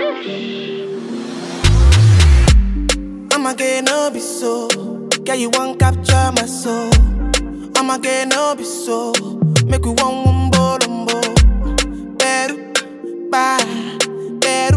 I'ma get no be so. Girl, you won't capture my soul. I'ma get no be so. Make we one wumbo lumbo. Beru, bye. Beru,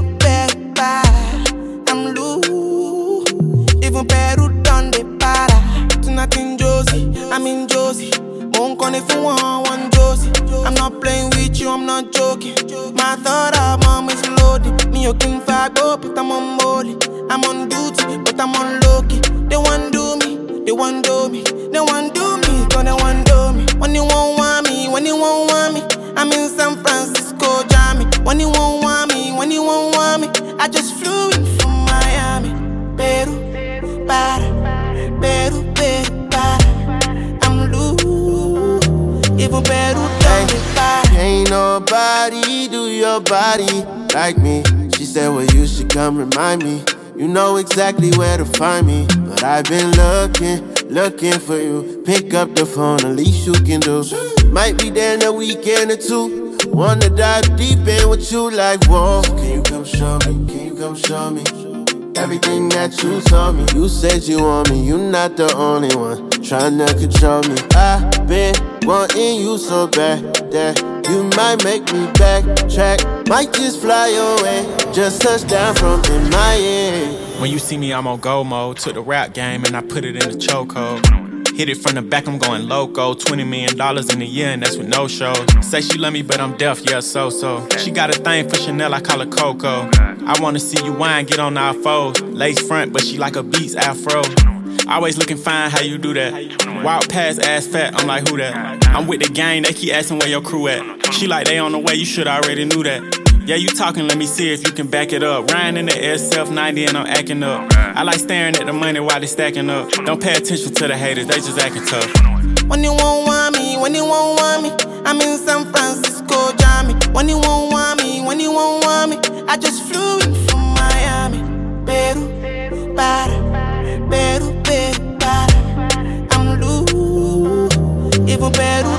bye. I'm loose. Even Peru done the para. Tonight in Josie, I'm in Josie. Won't call if you want Josie. I'm not playing with you, I'm not joking. My thought of mom is loaded. Me, you can fago, but I'm on molly. I'm on duty, but I'm on low-key. They want do me, they want do me. They want do me, cause they want do me. When you won't want me, when you won't want me, I'm in San Francisco, Jammy. When you won't want me, when you won't want me, I just flew in from Miami. Peru, para, Peru, para. I'm loose, even Peru don't be para. Ain't nobody do your body like me. She said, well, you should come remind me. You know exactly where to find me. But I've been looking for you. Pick up the phone, the least you can do. Might be there in a weekend or two. Wanna dive deep in with you like, whoa. Can you come show me? Can you come show me? Everything that you told me. You said you want me, you not the only one tryna control me. I've been wanting you so bad that you might make me backtrack. Might just fly away, just touch down from MIA. When you see me, I'm on go mode. Took the rap game and I put it in the chokehold. Hit it from the back, I'm going loco. $20 million in a year and that's with no shows. Say she love me, but I'm deaf, yeah, so. She got a thing for Chanel, I call her Coco. I wanna see you whine, get on our foes. Lace front, but she like a Beats afro. Always looking fine, how you do that? Wild past, ass fat, I'm like, who that? I'm with the gang, they keep asking where your crew at. She like, they on the way, you should already knew that. Yeah, you talking, let me see if you can back it up. Riding in the SF 90 and I'm acting up. I like staring at the money while they stacking up. Don't pay attention to the haters, they just acting tough. When you won't want me, when you won't want me, I'm in San Francisco, Jammy. When you won't want me, when you won't want me, I just flew in from Miami. Peru, para, Peru, para. I'm loose, even Peru